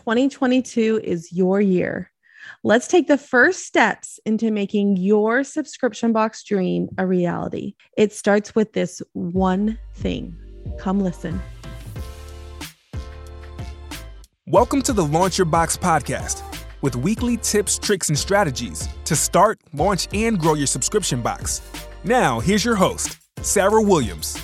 2022 is your year. Let's take the first steps into making your subscription box dream a reality. It starts with this one thing. Come listen. Welcome to the Launch Your Box podcast with weekly tips, tricks, and strategies to start, launch, and grow your subscription box. Now, here's your host, Sarah Williams.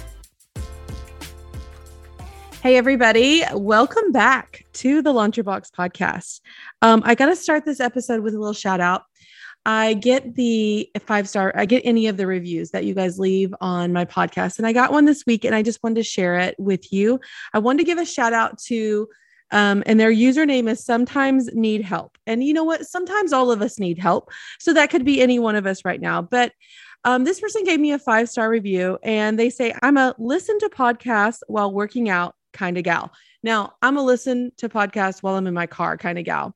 Hey, everybody. Welcome back to the Launch Your Box podcast. I got to start this episode with a little shout out. I get the 5-star, I get any of the reviews that you guys leave on my podcast. And I got one this week and I just wanted to share it with you. I wanted to give a shout out to and their username is sometimes need help. And you know what? Sometimes all of us need help. So that could be any one of us right now. But this person gave me a 5-star review and they say, I'm a listen to podcasts while working out kind of gal. Now I'm a listen to podcasts while I'm in my car kind of gal.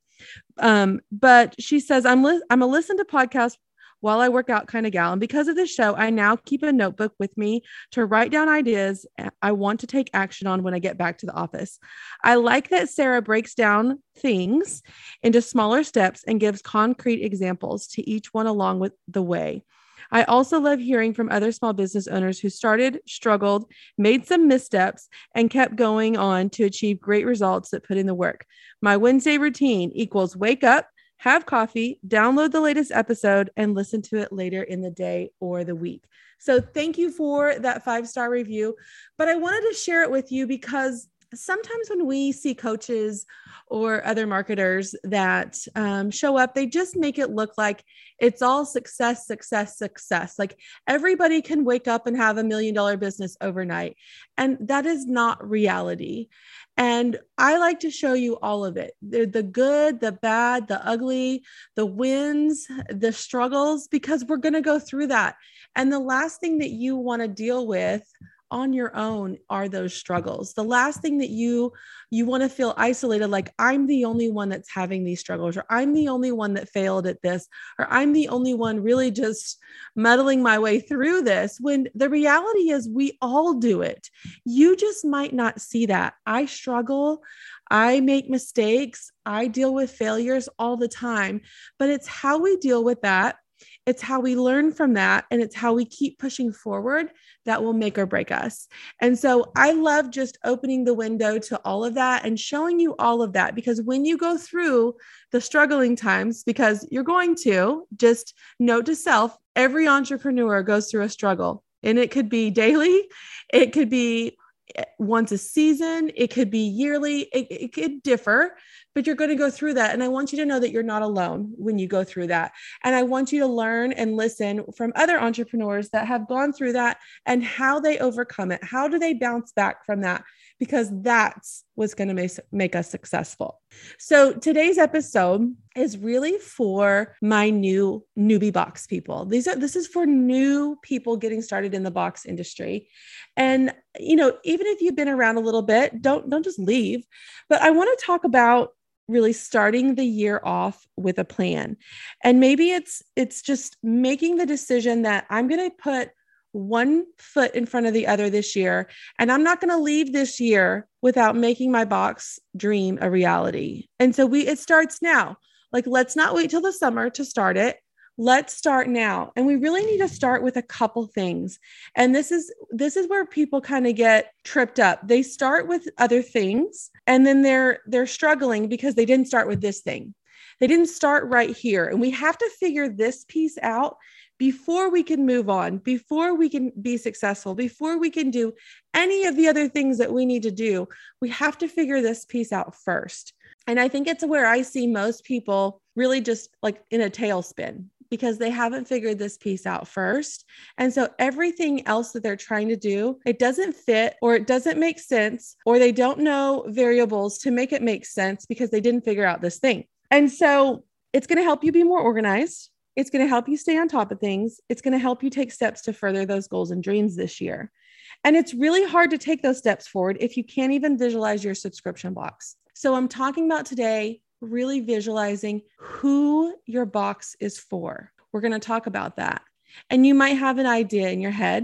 But she says, I'm a listen to podcasts while I work out kind of gal. And because of this show, I now keep a notebook with me to write down ideas I want to take action on when I get back to the office. I like that Sarah breaks down things into smaller steps and gives concrete examples to each one along with the way. I also love hearing from other small business owners who started, struggled, made some missteps, and kept going on to achieve great results that put in the work. My Wednesday routine equals wake up, have coffee, download the latest episode, and listen to it later in the day or the week. So thank you for that 5-star review. But I wanted to share it with you because sometimes when we see coaches or other marketers that show up, they just make it look like it's all success, success, success. Like everybody can wake up and have $1 million business overnight. And that is not reality. And I like to show you all of it, the good, the bad, the ugly, the wins, the struggles, because we're going to go through that. And the last thing that you want to deal with on your own are those struggles. The last thing that you want to feel isolated, like I'm the only one that's having these struggles, or I'm the only one that failed at this, or I'm the only one really just muddling my way through this, when the reality is we all do it. You just might not see that. I struggle. I make mistakes. I deal with failures all the time, but it's how we deal with that. It's how we learn from that. And it's how we keep pushing forward that will make or break us. And so I love just opening the window to all of that and showing you all of that, because when you go through the struggling times, because you're going to, just note to self, every entrepreneur goes through a struggle, and it could be daily. It could be once a season. It could be yearly. It could differ, but you're going to go through that. And I want you to know that you're not alone when you go through that. And I want you to learn and listen from other entrepreneurs that have gone through that and how they overcome it. How do they bounce back from that? Because that's what's going to make us successful. So today's episode is really for my newbie box people. This is for new people getting started in the box industry. And, even if you've been around a little bit, don't just leave. But I want to talk about really starting the year off with a plan. And maybe it's just making the decision that I'm going to put one foot in front of the other this year. And I'm not going to leave this year without making my box dream a reality. And so it starts now. Like, let's not wait till the summer to start it. Let's start now. And we really need to start with a couple things. And this is where people kind of get tripped up. They start with other things and then they're struggling because they didn't start with this thing. They didn't start right here. And we have to figure this piece out before we can move on, before we can be successful, before we can do any of the other things that we need to do. We have to figure this piece out first. And I think it's where I see most people really just like in a tailspin, because they haven't figured this piece out first. And so everything else that they're trying to do, it doesn't fit, or it doesn't make sense, or they don't know variables to make it make sense because they didn't figure out this thing. And so it's going to help you be more organized. It's going to help you stay on top of things. It's going to help you take steps to further those goals and dreams this year. And it's really hard to take those steps forward if you can't even visualize your subscription box. So I'm talking about today really visualizing who your box is for. We're going to talk about that. And you might have an idea in your head,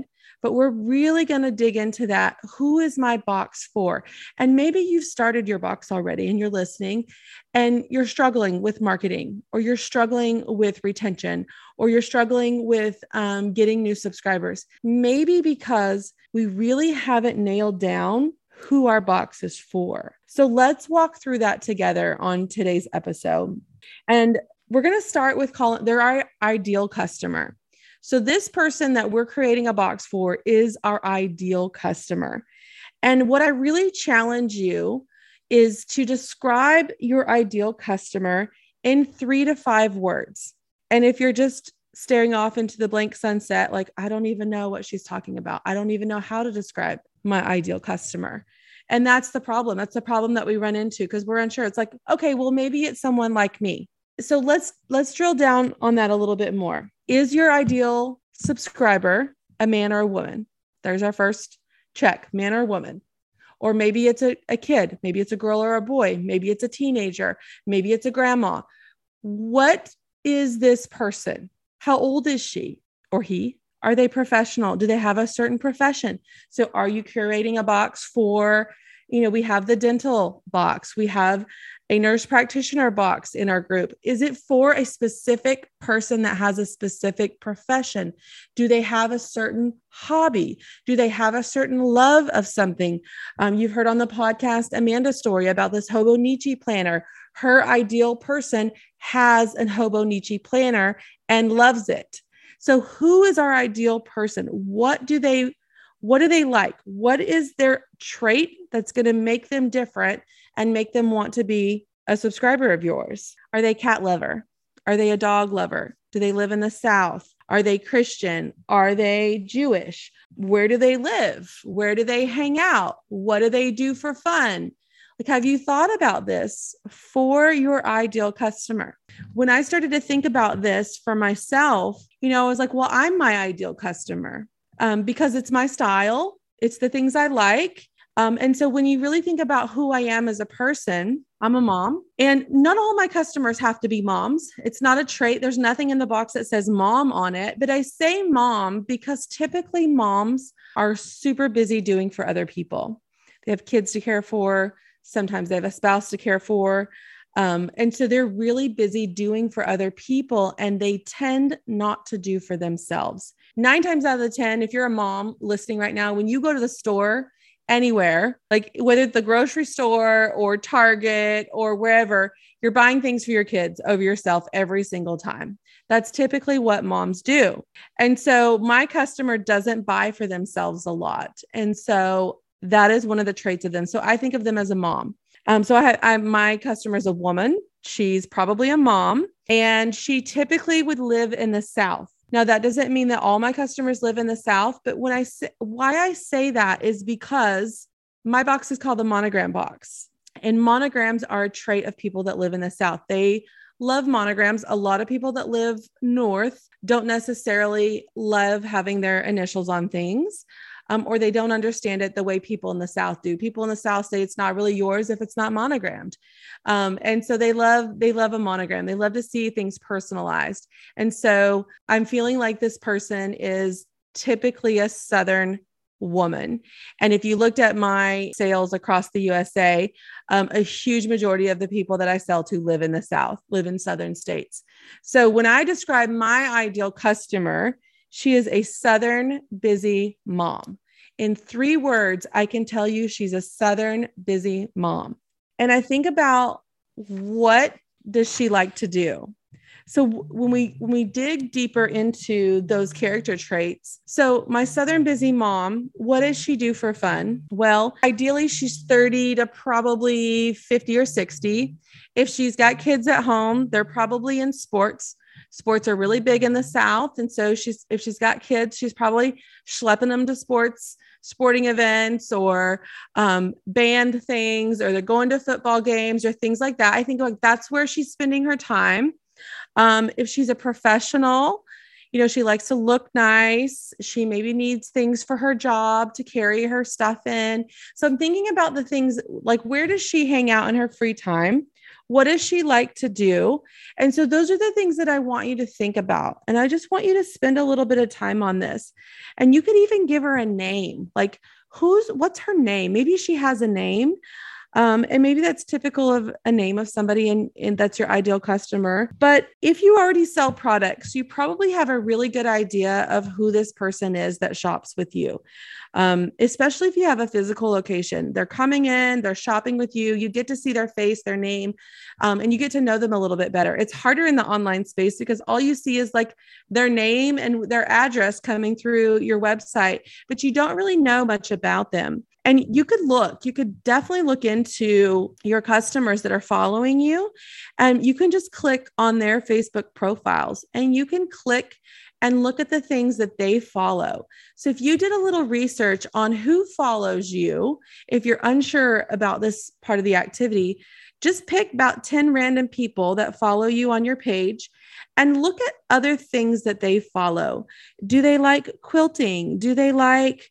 but we're really going to dig into that. Who is my box for? And maybe you've started your box already and you're listening and you're struggling with marketing, or you're struggling with retention, or you're struggling with getting new subscribers. Maybe because we really haven't nailed down who our box is for. So let's walk through that together on today's episode. And we're going to start with calling they're our ideal customer. So this person that we're creating a box for is our ideal customer. And what I really challenge you is to describe your ideal customer in 3 to 5 words. And if you're just staring off into the blank sunset, like, I don't even know what she's talking about, I don't even know how to describe my ideal customer. And that's the problem. That's the problem that we run into because we're unsure. It's like, okay, well, maybe it's someone like me. So let's drill down on that a little bit more. Is your ideal subscriber a man or a woman? There's our first check, man or woman. Or maybe it's a kid. Maybe it's a girl or a boy. Maybe it's a teenager. Maybe it's a grandma. What is this person? How old is she or he? Are they professional? Do they have a certain profession? So are you curating a box for, we have the dental box. We have a nurse practitioner box in our group. Is it for a specific person that has a specific profession? Do they have a certain hobby? Do they have a certain love of something? You've heard on the podcast, Amanda's story about this Hobonichi planner. Her ideal person has an Hobonichi planner and loves it. So who is our ideal person? What do they like? What is their trait that's going to make them different and make them want to be a subscriber of yours? Are they cat lover? Are they a dog lover? Do they live in the South? Are they Christian? Are they Jewish? Where do they live? Where do they hang out? What do they do for fun? Like, have you thought about this for your ideal customer? When I started to think about this for myself, I was like, well, I'm my ideal customer because it's my style. It's the things I like. And so when you really think about who I am as a person, I'm a mom, and not all my customers have to be moms. It's not a trait. There's nothing in the box that says mom on it, but I say mom because typically moms are super busy doing for other people. They have kids to care for. Sometimes they have a spouse to care for. And so they're really busy doing for other people, and they tend not to do for themselves. 9 times out of the 10, if you're a mom listening right now, when you go to the store anywhere, like whether it's the grocery store or Target or wherever, you're buying things for your kids over yourself every single time. That's typically what moms do. And so my customer doesn't buy for themselves a lot. And so that is one of the traits of them. So I think of them as a mom. So my customer is a woman. She's probably a mom, and she typically would live in the South. Now, that doesn't mean that all my customers live in the South, but why I say that is because my box is called the monogram box, and monograms are a trait of people that live in the South. They love monograms. A lot of people that live North don't necessarily love having their initials on things. Or they don't understand it the way people in the South do. People in the South say it's not really yours if it's not monogrammed. And so they love a monogram. They love to see things personalized. And so I'm feeling like this person is typically a Southern woman. And if you looked at my sales across the USA, a huge majority of the people that I sell to live in the South, live in Southern states. So when I describe my ideal customer, she is a Southern busy mom. In 3 words, I can tell you she's a Southern busy mom. And I think about, what does she like to do? So when we dig deeper into those character traits, so my Southern busy mom, what does she do for fun? Well, ideally she's 30 to probably 50 or 60. If she's got kids at home, they're probably in sports. Sports are really big in the South. And so if she's got kids, she's probably schlepping them to sporting events or band things, or they're going to football games or things like that. I think like that's where she's spending her time. If she's a professional, she likes to look nice. She maybe needs things for her job to carry her stuff in. So I'm thinking about the things like, where does she hang out in her free time? What does she like to do? And so those are the things that I want you to think about. And I just want you to spend a little bit of time on this. And you could even give her a name, like what's her name? Maybe she has a name. And maybe that's typical of a name of somebody and that's your ideal customer. But if you already sell products, you probably have a really good idea of who this person is that shops with you. Especially if you have a physical location, they're coming in, they're shopping with you, you get to see their face, their name, and you get to know them a little bit better. It's harder in the online space because all you see is like their name and their address coming through your website, but you don't really know much about them. And you could definitely look into your customers that are following you, and you can just click on their Facebook profiles and you can click and look at the things that they follow. So if you did a little research on who follows you, if you're unsure about this part of the activity, just pick about 10 random people that follow you on your page and look at other things that they follow. Do they like quilting? Do they like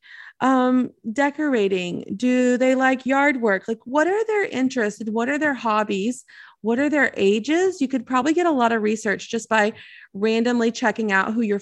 decorating? Do they like yard work? Like, what are their interests? What are their hobbies? What are their ages? You could probably get a lot of research just by randomly checking out who your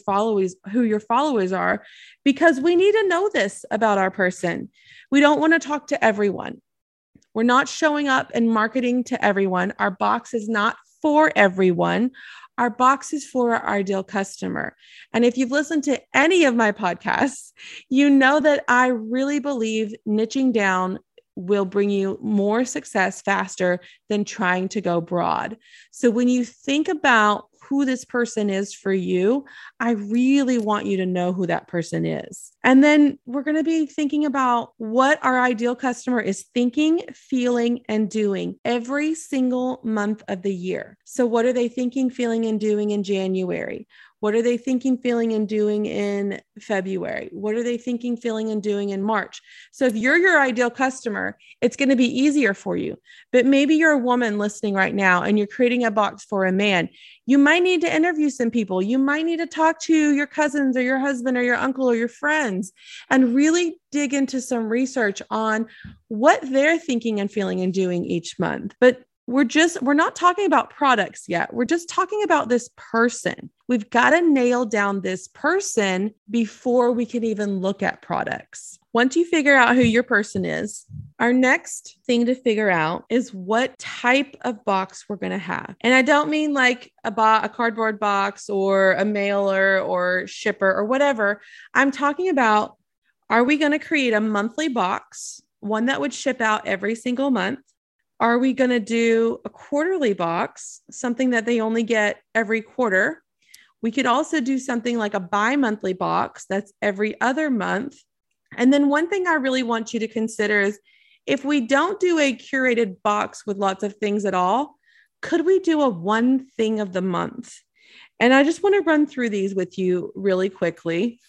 followers are, because we need to know this about our person. We don't want to talk to everyone. We're not showing up and marketing to everyone. Our box is not for everyone. Our box is for our ideal customer. And if you've listened to any of my podcasts, you know that I really believe niching down will bring you more success faster than trying to go broad. So when you think about who this person is for you, I really want you to know who that person is. And then we're going to be thinking about what our ideal customer is thinking, feeling, and doing every single month of the year. So what are they thinking, feeling, and doing in January? What are they thinking, feeling, and doing in February? What are they thinking, feeling, and doing in March? So if you're your ideal customer, it's going to be easier for you. But maybe you're a woman listening right now and you're creating a box for a man. You might need to interview some people. You might need to talk to your cousins or your husband or your uncle or your friends and really dig into some research on what they're thinking and feeling and doing each month. But we're not talking about products yet. We're just talking about this person. We've got to nail down this person before we can even look at products. Once you figure out who your person is, our next thing to figure out is what type of box we're going to have. And I don't mean like a cardboard box or a mailer or shipper or whatever. I'm talking about, are we going to create a monthly box, one that would ship out every single month? Are we going to do a quarterly box, something that they only get every quarter? We could also do something like a bi-monthly box that's every other month. And then one thing I really want you to consider is, if we don't do a curated box with lots of things at all, could we do a one thing of the month? And I just want to run through these with you really quickly.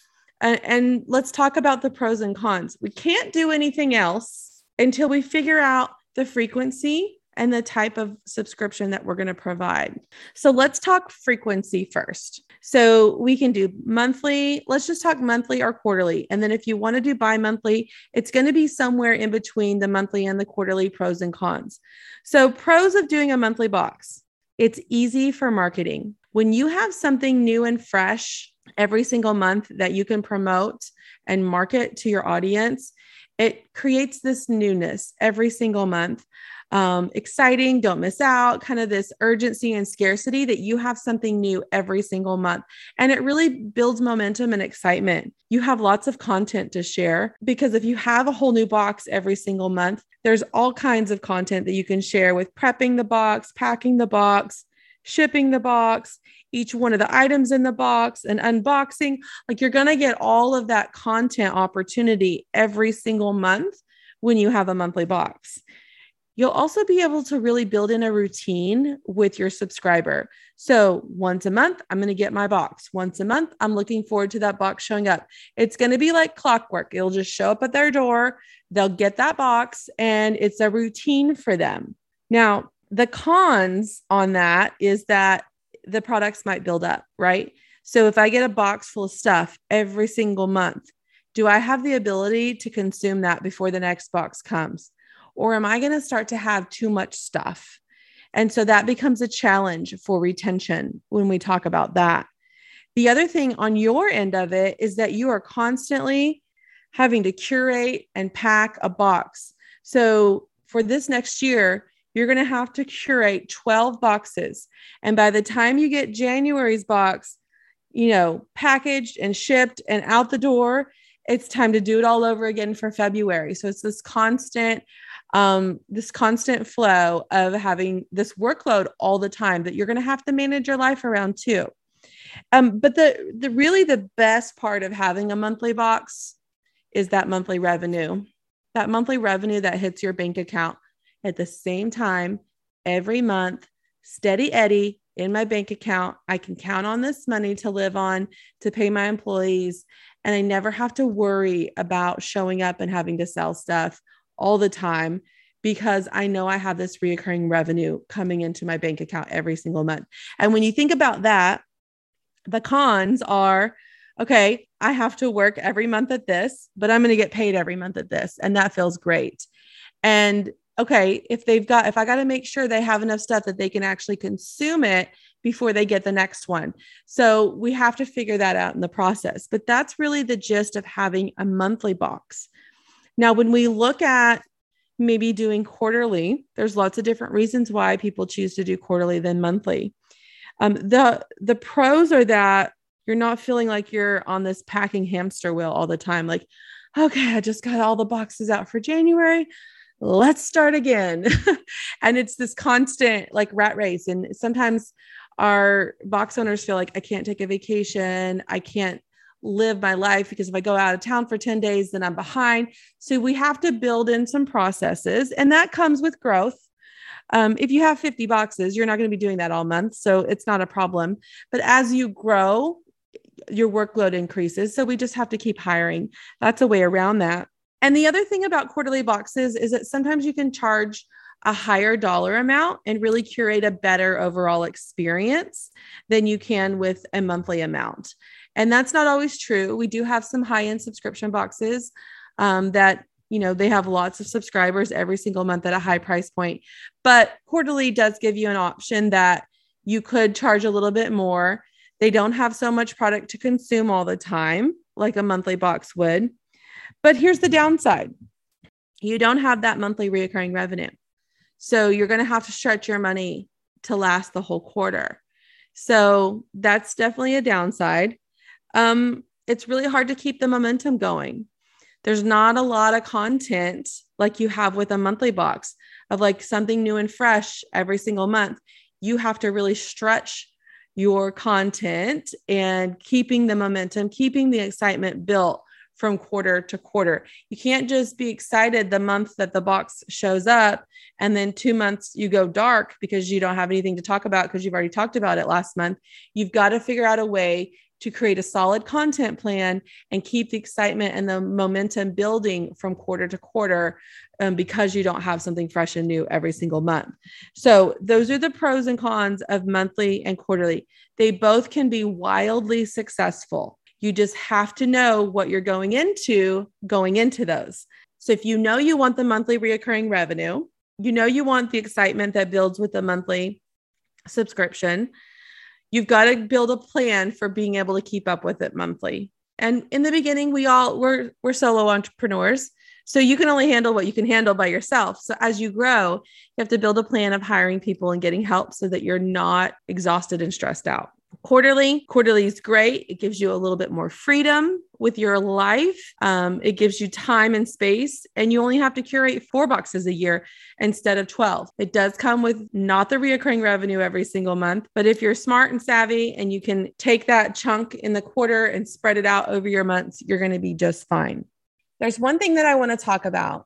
And let's talk about the pros and cons. We can't do anything else until we figure out the frequency and the type of subscription that we're going to provide. So let's talk frequency first. So we can do monthly. Let's just talk monthly or quarterly. And then if you want to do bi-monthly, it's going to be somewhere in between the monthly and the quarterly, pros and cons. So pros of doing a monthly box: it's easy for marketing. When you have something new and fresh every single month that you can promote and market to your audience, it creates this newness every single month. Exciting, don't miss out, kind of this urgency and scarcity that you have something new every single month. And it really builds momentum and excitement. You have lots of content to share, because if you have a whole new box every single month, there's all kinds of content that you can share with prepping the box, packing the box, shipping the box, each one of the items in the box, and unboxing. Like, you're going to get all of that content opportunity every single month when you have a monthly box. You'll also be able to really build in a routine with your subscriber. So once a month, I'm going to get my box. Once a month, I'm looking forward to that box showing up. It's going to be like clockwork. It'll just show up at their door. They'll get that box, and it's a routine for them. Now, the cons on that is that the products might build up, right? So if I get a box full of stuff every single month, do I have the ability to consume that before the next box comes? Or am I going to start to have too much stuff? And so that becomes a challenge for retention when we talk about that. The other thing on your end of it is that you are constantly having to curate and pack a box. So for this next year, you're going to have to curate 12 boxes. And by the time you get January's box, packaged and shipped and out the door, it's time to do it all over again for February. So it's this constant flow of having this workload all the time that you're going to have to manage your life around too. But the really the best part of having a monthly box is that monthly revenue that hits your bank account at the same time every month, steady Eddie in my bank account. I can count on this money to live on, to pay my employees. And I never have to worry about showing up and having to sell stuff all the time because I know I have this reoccurring revenue coming into my bank account every single month. And when you think about that, the cons are, okay, I have to work every month at this, but I'm going to get paid every month at this. And that feels great. And okay, if I got to make sure they have enough stuff that they can actually consume it before they get the next one. So we have to figure that out in the process, but that's really the gist of having a monthly box. Now, when we look at maybe doing quarterly, there's lots of different reasons why people choose to do quarterly than monthly. The pros are that you're not feeling like you're on this packing hamster wheel all the time. Like, okay, I just got all the boxes out for January. Let's start again. And it's this constant like rat race. And sometimes our box owners feel like I can't take a vacation. I can't live my life because if I go out of town for 10 days, then I'm behind. So we have to build in some processes, and that comes with growth. If you have 50 boxes, you're not going to be doing that all month. So it's not a problem. But as you grow, your workload increases. So we just have to keep hiring. That's a way around that. And the other thing about quarterly boxes is that sometimes you can charge a higher dollar amount and really curate a better overall experience than you can with a monthly amount. And that's not always true. We do have some high-end subscription boxes that, they have lots of subscribers every single month at a high price point. But quarterly does give you an option that you could charge a little bit more. They don't have so much product to consume all the time like a monthly box would. But here's the downside. You don't have that monthly recurring revenue. So you're going to have to stretch your money to last the whole quarter. So that's definitely a downside. It's really hard to keep the momentum going. There's not a lot of content like you have with a monthly box of like something new and fresh every single month. You have to really stretch your content and keeping the momentum, keeping the excitement built from quarter to quarter. You can't just be excited the month that the box shows up and then 2 months you go dark because you don't have anything to talk about because you've already talked about it last month. You've got to figure out a way to create a solid content plan and keep the excitement and the momentum building from quarter to quarter because you don't have something fresh and new every single month. So those are the pros and cons of monthly and quarterly. They both can be wildly successful. You just have to know what you're going into those. So if you know you want the monthly reoccurring revenue, you want the excitement that builds with the monthly subscription, you've got to build a plan for being able to keep up with it monthly. And in the beginning, we're solo entrepreneurs. So you can only handle what you can handle by yourself. So as you grow, you have to build a plan of hiring people and getting help so that you're not exhausted and stressed out. Quarterly is great. It gives you a little bit more freedom with your life. It gives you time and space, and you only have to curate 4 boxes a year instead of 12. It does come with not the reoccurring revenue every single month, but if you're smart and savvy and you can take that chunk in the quarter and spread it out over your months, you're going to be just fine. There's one thing that I want to talk about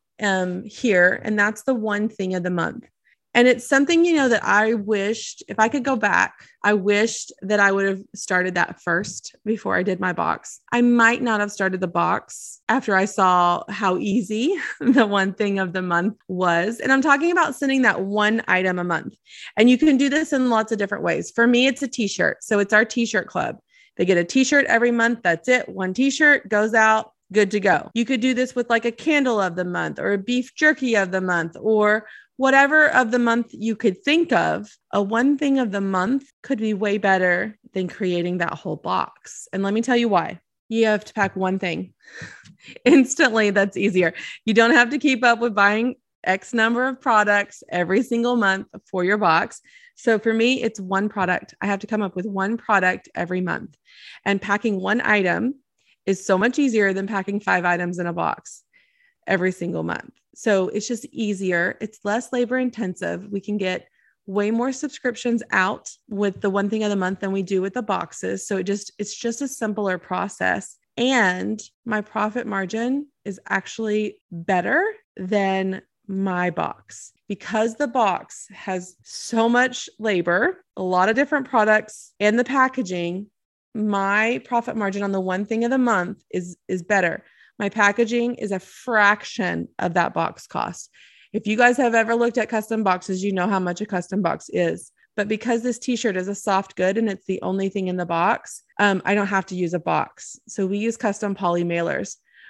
here, and that's the one thing of the month. And it's something, that I wished, if I could go back, I wished that I would have started that first before I did my box. I might not have started the box after I saw how easy the one thing of the month was. And I'm talking about sending that one item a month. And you can do this in lots of different ways. For me, it's a t-shirt. So it's our t-shirt club. They get a t-shirt every month. That's it. One t-shirt goes out. Good to go. You could do this with like a candle of the month or a beef jerky of the month or whatever of the month you could think of, a one thing of the month could be way better than creating that whole box. And let me tell you why. You have to pack one thing instantly. That's easier. You don't have to keep up with buying X number of products every single month for your box. So for me, it's one product. I have to come up with one product every month, and packing one item is so much easier than packing 5 items in a box every single month. So it's just easier. It's less labor intensive. We can get way more subscriptions out with the one thing of the month than we do with the boxes. So it's just a simpler process. And my profit margin is actually better than my box, because the box has so much labor, a lot of different products, and the packaging. My profit margin on the one thing of the month is better. My packaging is a fraction of that box cost. If you guys have ever looked at custom boxes, you know how much a custom box is. But because this t-shirt is a soft good and it's the only thing in the box, I don't have to use a box. So we use custom poly mailers,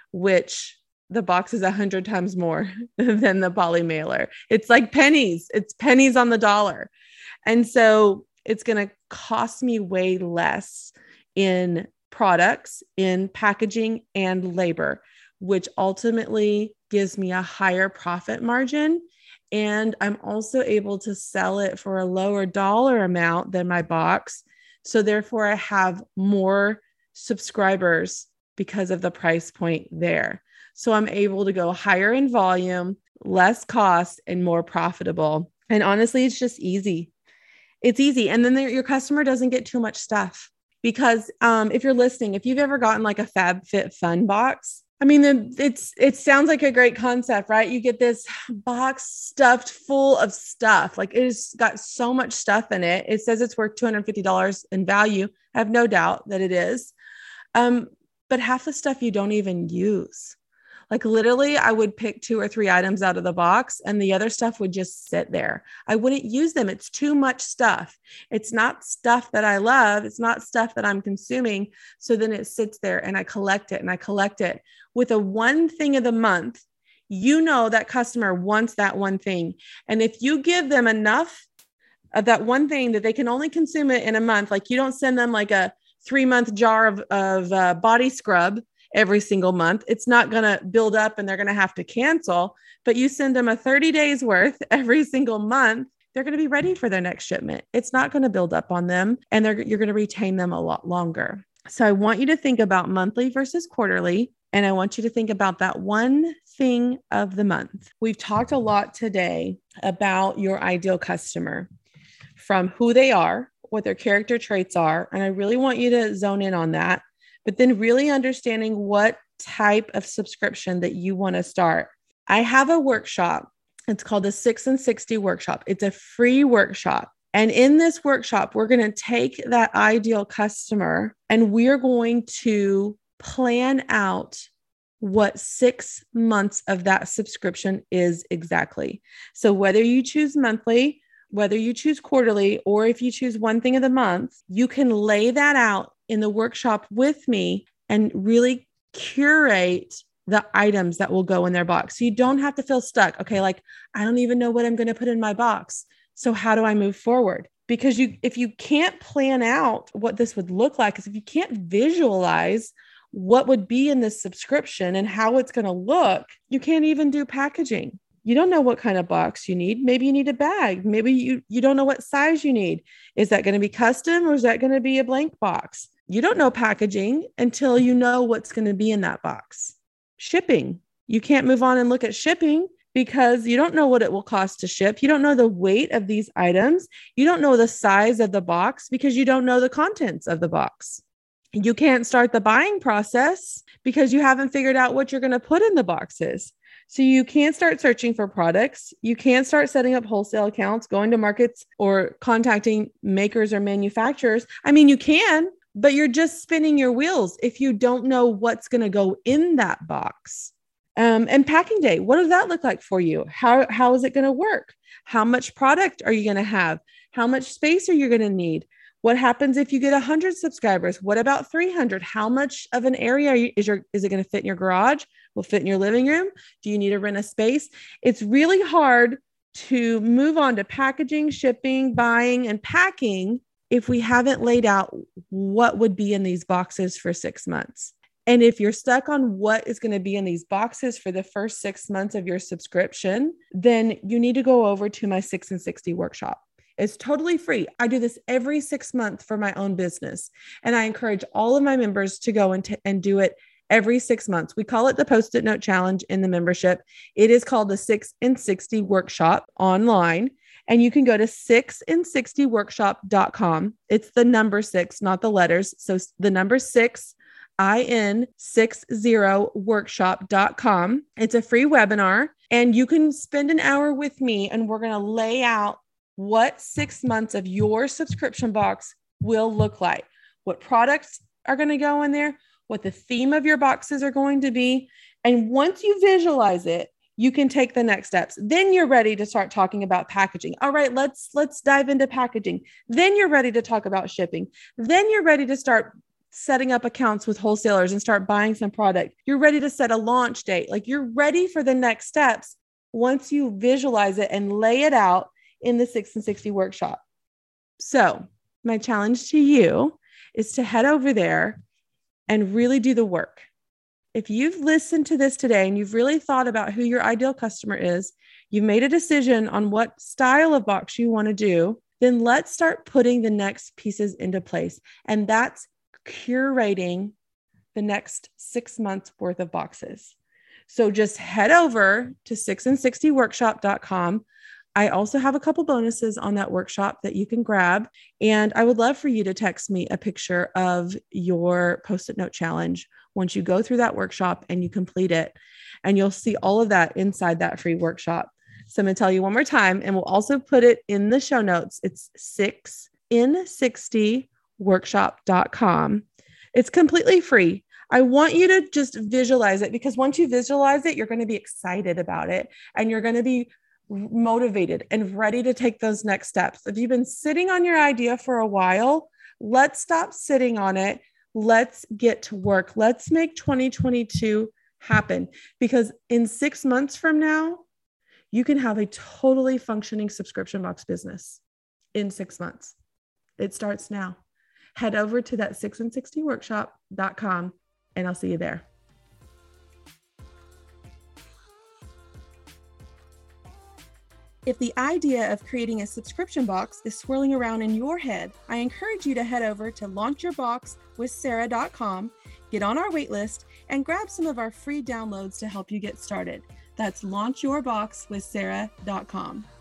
which the box is 100 times more than the poly mailer. It's like pennies. It's pennies on the dollar. And so it's going to cost me way less in products, in packaging, and labor, which ultimately gives me a higher profit margin. And I'm also able to sell it for a lower dollar amount than my box. So therefore I have more subscribers because of the price point there. So I'm able to go higher in volume, less cost, and more profitable. And honestly, it's just easy. It's easy. And then your customer doesn't get too much stuff, because if you're listening, if you've ever gotten like a FabFitFun box, I mean, it sounds like a great concept, right? You get this box stuffed full of stuff. Like, it has got so much stuff in it. It says it's worth $250 in value. I have no doubt that it is. But half the stuff you don't even use. Like, literally, I would pick 2 or 3 items out of the box and the other stuff would just sit there. I wouldn't use them. It's too much stuff. It's not stuff that I love. It's not stuff that I'm consuming. So then it sits there and I collect it and I collect it. With a one thing of the month, you know that customer wants that one thing. And if you give them enough of that one thing that they can only consume it in a month, like you don't send them like a 3-month jar of body scrub every single month, it's not going to build up and they're going to have to cancel. But you send them a 30 days worth every single month, they're going to be ready for their next shipment. It's not going to build up on them, and you're going to retain them a lot longer. So I want you to think about monthly versus quarterly. And I want you to think about that one thing of the month. We've talked a lot today about your ideal customer, from who they are, what their character traits are. And I really want you to zone in on that, but then really understanding what type of subscription that you want to start. I have a workshop. It's called the 6 and 60 workshop. It's a free workshop. And in this workshop, we're going to take that ideal customer and we're going to plan out what 6 months of that subscription is exactly. So whether you choose monthly, whether you choose quarterly, or if you choose one thing of the month, you can lay that out in the workshop with me and really curate the items that will go in their box. So you don't have to feel stuck. Okay, like, I don't even know what I'm going to put in my box. So how do I move forward? Because if you can't plan out what this would look like, if you can't visualize what would be in this subscription and how it's going to look, you can't even do packaging. You don't know what kind of box you need. Maybe you need a bag. Maybe you don't know what size you need. Is that going to be custom or is that going to be a blank box? You don't know packaging until you know what's going to be in that box. Shipping. You can't move on and look at shipping because you don't know what it will cost to ship. You don't know the weight of these items. You don't know the size of the box because you don't know the contents of the box. You can't start the buying process because you haven't figured out what you're going to put in the boxes. So you can't start searching for products. You can't start setting up wholesale accounts, going to markets, or contacting makers or manufacturers. I mean, you can, but you're just spinning your wheels if you don't know what's going to go in that box. And packing day, what does that look like for you? How is it going to work? How much product are you going to have? How much space are you going to need? What happens if you get 100 subscribers? What about 300? How much of an area is it going to fit in your garage? Will fit in your living room? Do you need to rent a space? It's really hard to move on to packaging, shipping, buying, and packing if we haven't laid out what would be in these boxes for 6 months. And if you're stuck on what is going to be in these boxes for the first 6 months of your subscription, then you need to go over to my 6 and 60 workshop. It's totally free. I do this every 6 months for my own business. And I encourage all of my members to go and do it every 6 months. We call it the Post-it Note Challenge in the membership. It is called the 6 and 60 Workshop online. And you can go to 6and60workshop.com. It's the number 6, not the letters. So the number 6, in60workshop.com. It's a free webinar. And you can spend an hour with me and we're going to lay out what 6 months of your subscription box will look like, what products are going to go in there, what the theme of your boxes are going to be. And once you visualize it, you can take the next steps. Then you're ready to start talking about packaging. All right, let's dive into packaging. Then you're ready to talk about shipping. Then you're ready to start setting up accounts with wholesalers and start buying some product. You're ready to set a launch date. Like you're ready for the next steps once you visualize it and lay it out in the 6 and 60 workshop. So my challenge to you is to head over there and really do the work. If you've listened to this today and you've really thought about who your ideal customer is, you've made a decision on what style of box you want to do, then let's start putting the next pieces into place. And that's curating the next 6 months worth of boxes. So just head over to 6and60workshop.com. I also have a couple bonuses on that workshop that you can grab. And I would love for you to text me a picture of your Post-it Note challenge once you go through that workshop and you complete it. And you'll see all of that inside that free workshop. So I'm going to tell you one more time, and we'll also put it in the show notes. It's 6in60workshop.com. It's completely free. I want you to just visualize it, because once you visualize it, you're going to be excited about it and you're going to be motivated and ready to take those next steps. If you've been sitting on your idea for a while, let's stop sitting on it. Let's get to work. Let's make 2022 happen, because in 6 months from now, you can have a totally functioning subscription box business in 6 months. It starts now. Head over to that 6and60workshop.com and I'll see you there. If the idea of creating a subscription box is swirling around in your head, I encourage you to head over to launchyourboxwithsarah.com, get on our waitlist, and grab some of our free downloads to help you get started. That's launchyourboxwithsarah.com.